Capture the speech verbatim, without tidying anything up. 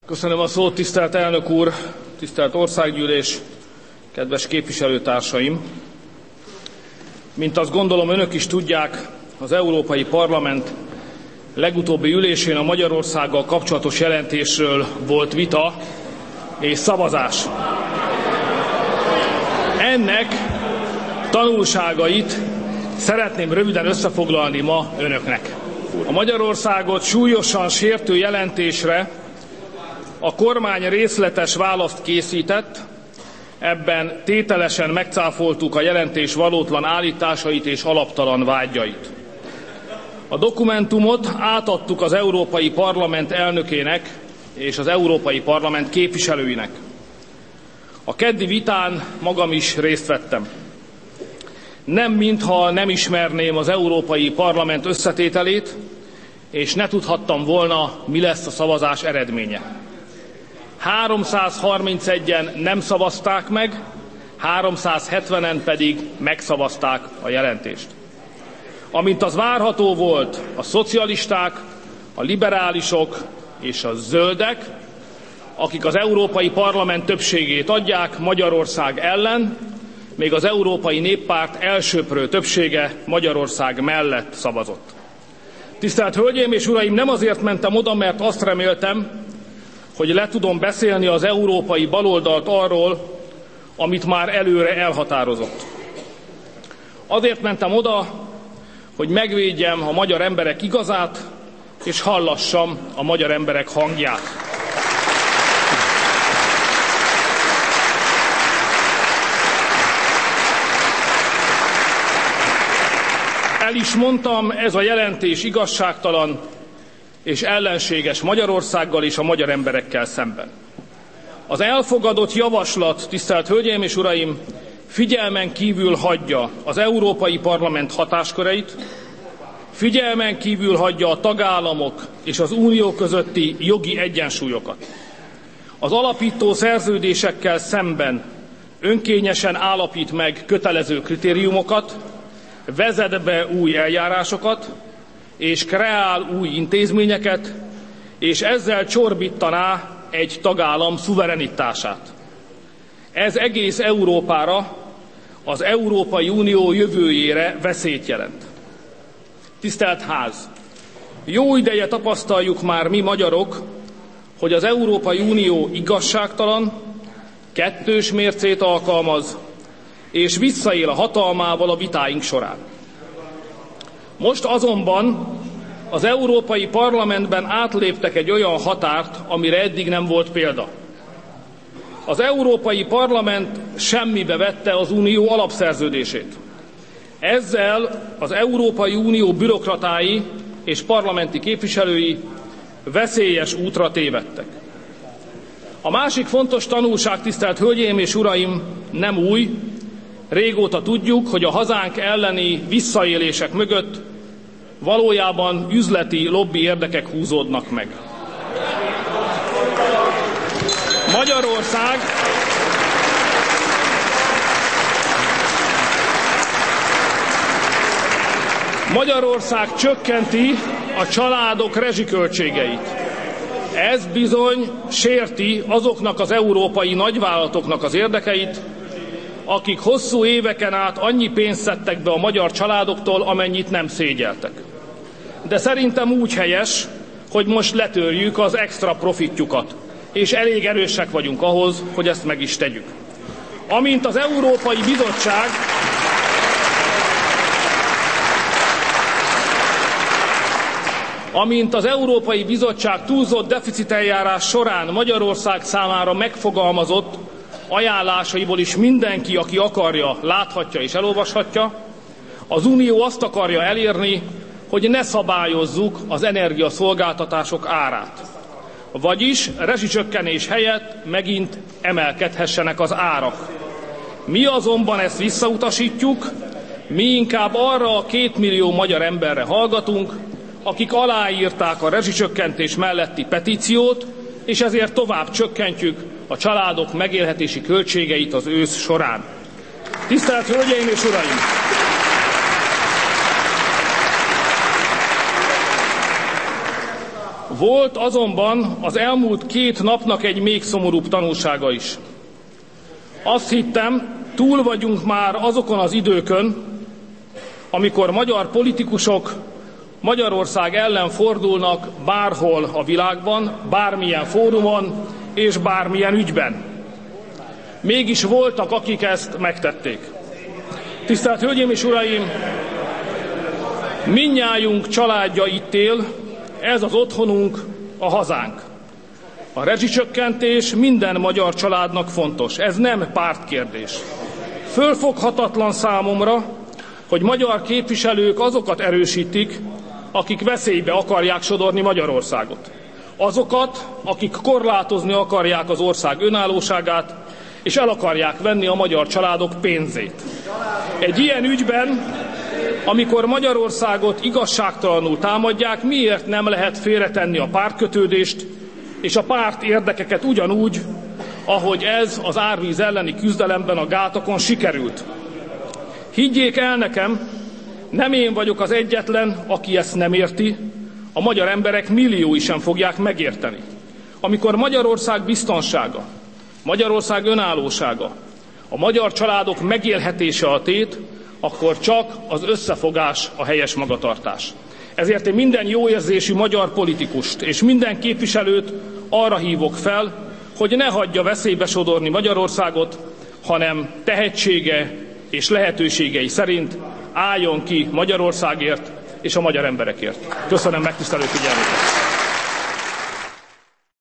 Köszönöm a szót, tisztelt elnök úr, tisztelt országgyűlés, kedves képviselőtársaim! Mint azt gondolom, önök is tudják, az Európai Parlament legutóbbi ülésén a Magyarországgal kapcsolatos jelentésről volt vita és szavazás. Ennek tanulságait szeretném röviden összefoglalni ma önöknek. A Magyarországot súlyosan sértő jelentésre a kormány részletes választ készített, ebben tételesen megcáfoltuk a jelentés valótlan állításait és alaptalan vádjait. A dokumentumot átadtuk az Európai Parlament elnökének és az Európai Parlament képviselőinek. A keddi vitán magam is részt vettem. Nem mintha nem ismerném az Európai Parlament összetételét, és ne tudhattam volna, mi lesz a szavazás eredménye. háromszázharmincegyen nem szavazták meg, háromszázhetvenen pedig megszavazták a jelentést. Amint az várható volt, a szocialisták, a liberálisok és a zöldek, akik az Európai Parlament többségét adják Magyarország ellen, még az Európai Néppárt elsöprő többsége Magyarország mellett szavazott. Tisztelt Hölgyeim és Uraim, nem azért mentem oda, mert azt reméltem, hogy le tudom beszélni az európai baloldalt arról, amit már előre elhatározott. Azért mentem oda, hogy megvédjem a magyar emberek igazát, és hallassam a magyar emberek hangját. El is mondtam, ez a jelentés igazságtalan és ellenséges Magyarországgal és a magyar emberekkel szemben. Az elfogadott javaslat, tisztelt Hölgyeim és Uraim, figyelmen kívül hagyja az Európai Parlament hatásköreit, figyelmen kívül hagyja a tagállamok és az Unió közötti jogi egyensúlyokat. Az alapító szerződésekkel szemben önkényesen állapít meg kötelező kritériumokat, vezet be új eljárásokat, és kreál új intézményeket, és ezzel csorbítaná egy tagállam szuverenitását. Ez egész Európára, az Európai Unió jövőjére veszélyt jelent. Tisztelt Ház! Jó ideje tapasztaljuk már mi magyarok, hogy az Európai Unió igazságtalan, kettős mércét alkalmaz, és visszaél a hatalmával a vitáink során. Most azonban az Európai Parlamentben átléptek egy olyan határt, amire eddig nem volt példa. Az Európai Parlament semmibe vette az Unió alapszerződését. Ezzel az Európai Unió bürokratái és parlamenti képviselői veszélyes útra tévedtek. A másik fontos tanulság, tisztelt Hölgyeim és Uraim, nem új. Régóta tudjuk, hogy a hazánk elleni visszaélések mögött valójában üzleti lobby érdekek húzódnak meg. Magyarország Magyarország csökkenti a családok rezsiköltségeit. Ez bizony sérti azoknak az európai nagyvállalatoknak az érdekeit, akik hosszú éveken át annyi pénzt szedtek be a magyar családoktól, amennyit nem szégyeltek. De szerintem úgy helyes, hogy most letörjük az extra profitjukat, és elég erősek vagyunk ahhoz, hogy ezt meg is tegyük. Amint az Európai Bizottság Amint az Európai Bizottság túlzott deficiteljárás során Magyarország számára megfogalmazott ajánlásaiból is mindenki, aki akarja, láthatja és elolvashatja, az Unió azt akarja elérni, hogy ne szabályozzuk az energiaszolgáltatások árát. Vagyis rezsicsökkenés helyett megint emelkedhessenek az árak. Mi azonban ezt visszautasítjuk, mi inkább arra a két millió magyar emberre hallgatunk, akik aláírták a rezsicsökkentés melletti petíciót, és ezért tovább csökkentjük a családok megélhetési költségeit az ősz során. Tisztelt Hölgyeim és Uraim! Volt azonban az elmúlt két napnak egy még szomorúbb tanulsága is. Azt hittem, túl vagyunk már azokon az időkön, amikor magyar politikusok Magyarország ellen fordulnak bárhol a világban, bármilyen fórumon és bármilyen ügyben. Mégis voltak, akik ezt megtették. Tisztelt Hölgyeim és Uraim! Mindnyájunk családja itt él, ez az otthonunk, a hazánk. A rezsicsökkentés minden magyar családnak fontos, ez nem pártkérdés. Fölfoghatatlan számomra, hogy magyar képviselők azokat erősítik, akik veszélybe akarják sodorni Magyarországot. Azokat, akik korlátozni akarják az ország önállóságát, és el akarják venni a magyar családok pénzét. Egy ilyen ügyben, amikor Magyarországot igazságtalanul támadják, miért nem lehet félretenni a pártkötődést és a párt érdekeket ugyanúgy, ahogy ez az árvíz elleni küzdelemben a gátokon sikerült? Higgyék el nekem, nem én vagyok az egyetlen, aki ezt nem érti, a magyar emberek milliói sem fogják megérteni. Amikor Magyarország biztonsága, Magyarország önállósága, a magyar családok megélhetése a tét, akkor csak az összefogás a helyes magatartás. Ezért én minden jóérzésű magyar politikust és minden képviselőt arra hívok fel, hogy ne hagyja veszélybe sodorni Magyarországot, hanem tehetsége és lehetőségei szerint álljon ki Magyarországért és a magyar emberekért. Köszönöm megtisztelő figyelmüket!